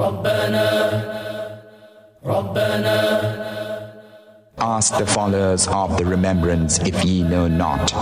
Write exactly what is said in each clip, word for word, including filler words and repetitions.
Ask the followers of the remembrance if ye know not.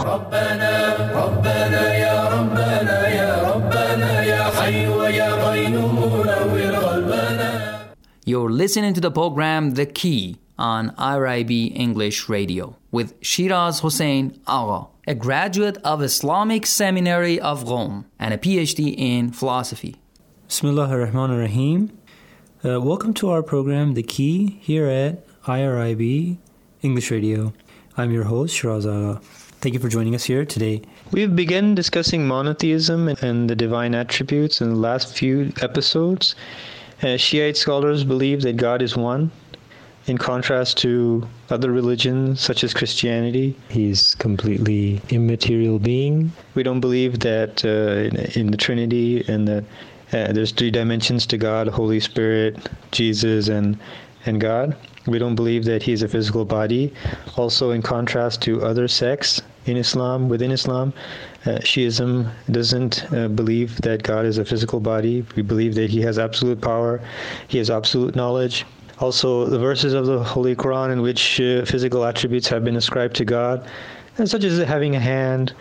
You're listening to the program The Key on I R I B English Radio with Shiraz Hossain Agha, a graduate of Islamic Seminary of Rome and a P H D in philosophy. Bismillah ar-Rahman ar-Rahim. Uh, welcome to our program The Key here at I R I B English Radio. I'm your host, Shiraz Agha. Thank you for joining us here today. We've begun discussing monotheism and the divine attributes in the last few episodes. Uh, Shiite scholars believe that God is one. In contrast to other religions such as Christianity, He's completely immaterial being. We don't believe that uh, in, in the Trinity and that uh, there's three dimensions to God: Holy Spirit, Jesus, and and God. We don't believe that He is a physical body. Also, in contrast to other sects in Islam, within Islam, uh, Shiism doesn't uh, believe that God is a physical body. We believe that He has absolute power, He has absolute knowledge. Also, the verses of the Holy Quran in which uh, physical attributes have been ascribed to God, uh, such as having a hand,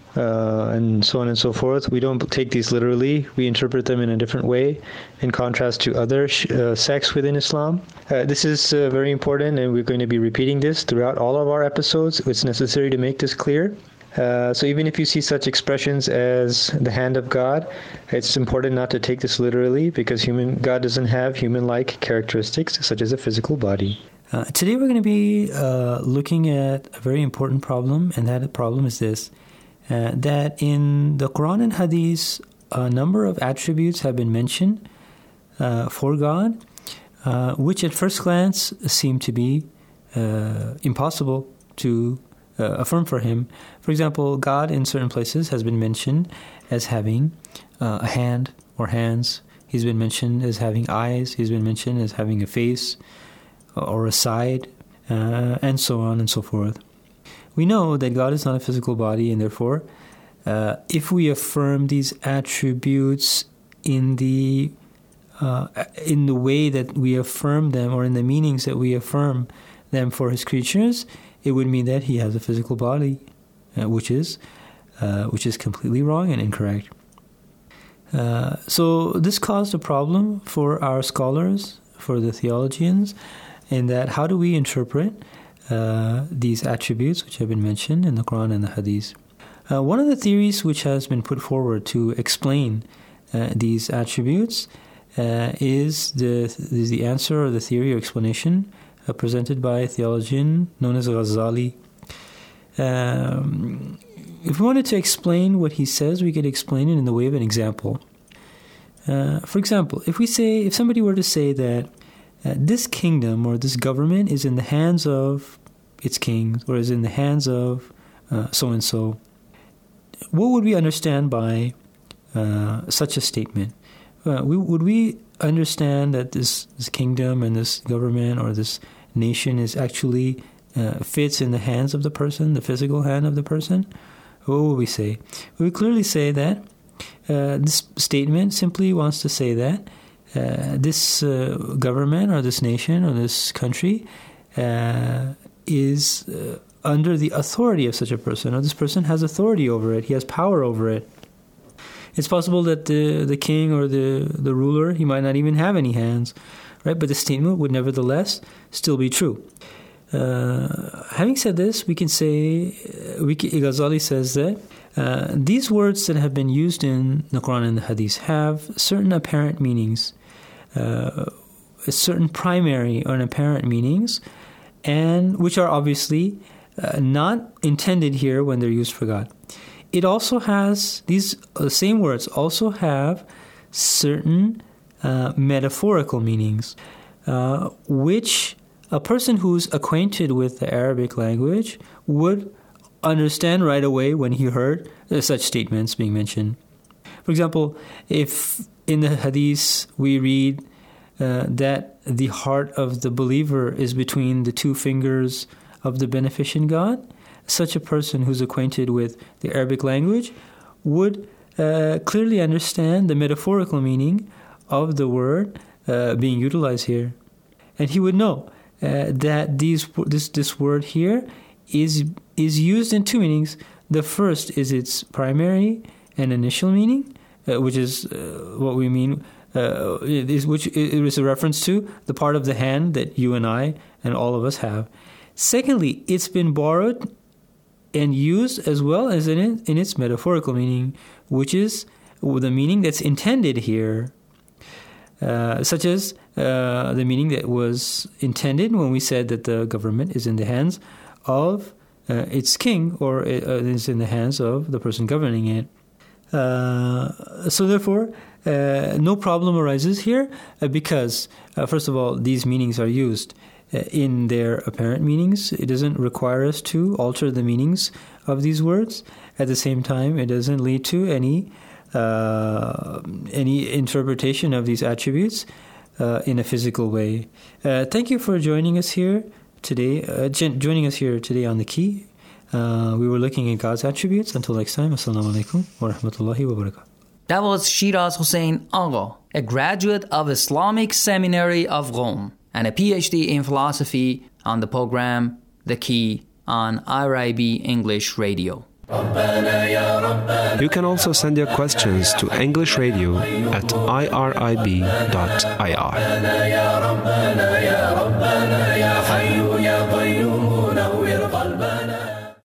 uh, and so on and so forth, we don't take these literally. We interpret them in a different way, in contrast to other uh, sects within Islam. Uh, this is uh, very important, and we're going to be repeating this throughout all of our episodes. It's necessary to make this clear. Uh, so even if you see such expressions as the hand of God, it's important not to take this literally, because human God doesn't have human-like characteristics such as a physical body. Uh, today we're going to be uh, looking at a very important problem, and that problem is this, uh, that in the Quran and Hadith, a number of attributes have been mentioned uh, for God, uh, which at first glance seem to be uh, impossible to Uh, affirm for Him. For example, God in certain places has been mentioned as having uh, a hand or hands. He's been mentioned as having eyes. He's been mentioned as having a face or a side, uh, and so on and so forth. We know that God is not a physical body, and therefore, uh, if we affirm these attributes in the uh, in the way that we affirm them, or in the meanings that we affirm them for His creatures, it would mean that He has a physical body, uh, which is uh, which is completely wrong and incorrect. Uh, so this caused a problem for our scholars, for the theologians, in that how do we interpret uh, these attributes which have been mentioned in the Quran and the Hadith? Uh, one of the theories which has been put forward to explain uh, these attributes uh, is the is the answer or the theory or explanation Uh, presented by a theologian known as Ghazali. Um, if we wanted to explain what he says, we could explain it in the way of an example. Uh, for example, if we say, if somebody were to say that uh, this kingdom or this government is in the hands of its kings, or is in the hands of uh, so-and-so, what would we understand by uh, such a statement? Uh, we, would we understand that this, this kingdom and this government or this nation is actually uh, fits in the hands of the person, the physical hand of the person? What would we say? We would clearly say that uh, this statement simply wants to say that uh, this uh, government or this nation or this country uh, is uh, under the authority of such a person, or this person has authority over it, he has power over it. It's possible that the, the king or the, the ruler, he might not even have any hands, right? But the statement would nevertheless still be true. Uh, having said this, we can say, we can, Ghazali says that uh, these words that have been used in the Quran and the Hadith have certain apparent meanings, uh, certain primary or apparent meanings, and which are obviously uh, not intended here when they're used for God. It also has, these uh, same words also have certain uh, metaphorical meanings, uh, which a person who's acquainted with the Arabic language would understand right away when he heard uh, such statements being mentioned. For example, if in the Hadith we read uh, that the heart of the believer is between the two fingers of the beneficent God, such a person who's acquainted with the Arabic language would uh, clearly understand the metaphorical meaning of the word uh, being utilized here. And he would know uh, that these this this word here is is used in two meanings. The first is its primary and initial meaning, uh, which is uh, what we mean, uh, is which it is a reference to the part of the hand that you and I and all of us have. Secondly, it's been borrowed and used as well as in it, in its metaphorical meaning, which is the meaning that's intended here, uh, such as uh, the meaning that was intended when we said that the government is in the hands of uh, its king, or it, uh, is in the hands of the person governing it. Uh, so therefore, uh, no problem arises here uh, because, uh, first of all, these meanings are used uh, in their apparent meanings. It doesn't require us to alter the meanings of these words. At the same time, it doesn't lead to any uh, any interpretation of these attributes uh, in a physical way. Uh, thank you for joining us here today. Uh, joining us here today on The Key. Uh, we were looking at God's attributes. Until next time, Assalamu alaikum wa rahmatullahi wa barakatuh. That was Shiraz Hossein Agha, a graduate of Islamic Seminary of Rome and a P H D in philosophy on the program The Key on I R I B English Radio. You can also send your questions to English Radio at I R I B dot I R.